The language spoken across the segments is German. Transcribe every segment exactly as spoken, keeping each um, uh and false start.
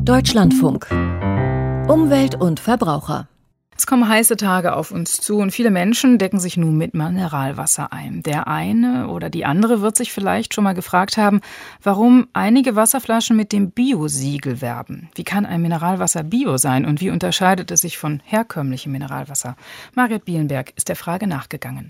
Deutschlandfunk. Umwelt und Verbraucher. Es kommen heiße Tage auf uns zu und viele Menschen decken sich nun mit Mineralwasser ein. Der eine oder die andere wird sich vielleicht schon mal gefragt haben, warum einige Wasserflaschen mit dem Bio-Siegel werben. Wie kann ein Mineralwasser Bio sein und wie unterscheidet es sich von herkömmlichem Mineralwasser? Margret Bielenberg ist der Frage nachgegangen.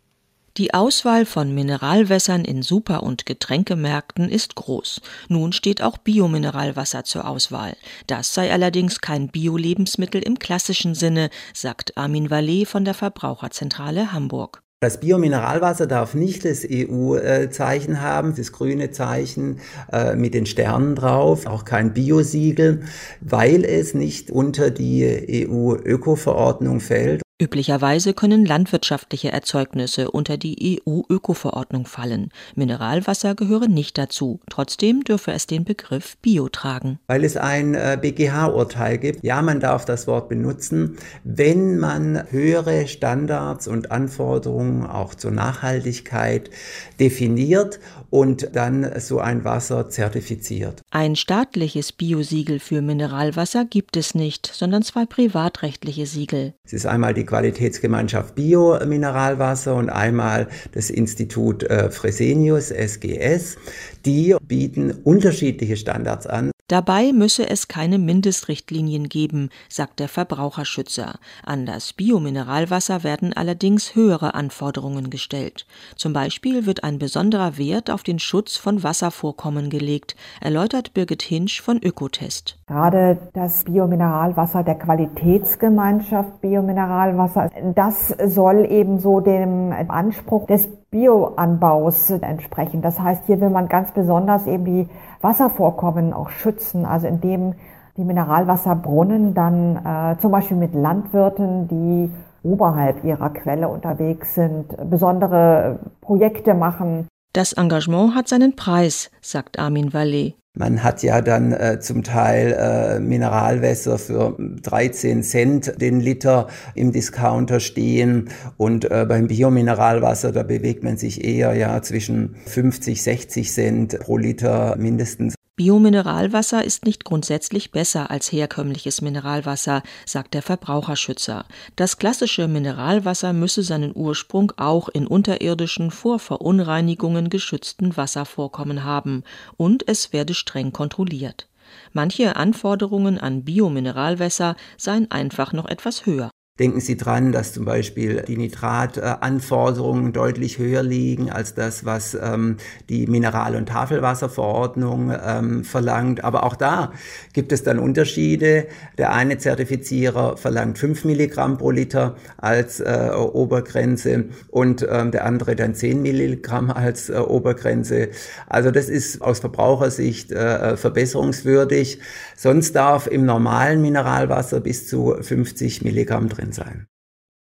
Die Auswahl von Mineralwässern in Super- und Getränkemärkten ist groß. Nun steht auch Biomineralwasser zur Auswahl. Das sei allerdings kein Bio-Lebensmittel im klassischen Sinne, sagt Armin Vallet von der Verbraucherzentrale Hamburg. Das Biomineralwasser darf nicht das E U-Zeichen haben, das grüne Zeichen äh, mit den Sternen drauf, auch kein Biosiegel, weil es nicht unter die E U-Öko-Verordnung fällt. Üblicherweise können landwirtschaftliche Erzeugnisse unter die E U-Öko-Verordnung fallen. Mineralwasser gehöre nicht dazu. Trotzdem dürfe es den Begriff Bio tragen. Weil es ein äh, B G H-Urteil gibt. Ja, man darf das Wort benutzen, wenn man höhere Standards und Anforderungen auch zur Nachhaltigkeit definiert und dann so ein Wasser zertifiziert. Ein staatliches Biosiegel für Mineralwasser gibt es nicht, sondern zwei privatrechtliche Siegel. Es ist einmal die Qualitätsgemeinschaft Bio-Mineralwasser und einmal das Institut äh, Fresenius, S G S. Die bieten unterschiedliche Standards an. Dabei müsse es keine Mindestrichtlinien geben, sagt der Verbraucherschützer. An das Biomineralwasser werden allerdings höhere Anforderungen gestellt. Zum Beispiel wird ein besonderer Wert auf den Schutz von Wasservorkommen gelegt, erläutert Birgit Hinsch von Ökotest. Gerade das Biomineralwasser der Qualitätsgemeinschaft Biomineralwasser, das soll eben so dem Anspruch des Bioanbaus entsprechen. Das heißt, hier will man ganz besonders eben die Wasservorkommen auch schützen, also indem die Mineralwasserbrunnen dann äh, zum Beispiel mit Landwirten, die oberhalb ihrer Quelle unterwegs sind, besondere Projekte machen. Das Engagement hat seinen Preis, sagt Armin Vallet. Man hat ja dann äh, zum Teil äh, Mineralwässer für dreizehn Cent den Liter im Discounter stehen und äh, beim Biomineralwasser, da bewegt man sich eher ja zwischen fünfzig, sechzig Cent pro Liter mindestens. Biomineralwasser ist nicht grundsätzlich besser als herkömmliches Mineralwasser, sagt der Verbraucherschützer. Das klassische Mineralwasser müsse seinen Ursprung auch in unterirdischen, vor Verunreinigungen geschützten Wasservorkommen haben und es werde streng kontrolliert. Manche Anforderungen an Biomineralwässer seien einfach noch etwas höher. Denken Sie dran, dass zum Beispiel die Nitratanforderungen deutlich höher liegen als das, was ähm, die Mineral- und Tafelwasserverordnung ähm, verlangt. Aber auch da gibt es dann Unterschiede. Der eine Zertifizierer verlangt fünf Milligramm pro Liter als äh, Obergrenze und ähm, der andere dann zehn Milligramm als äh, Obergrenze. Also das ist aus Verbrauchersicht äh, verbesserungswürdig. Sonst darf im normalen Mineralwasser bis zu fünfzig Milligramm drin sein.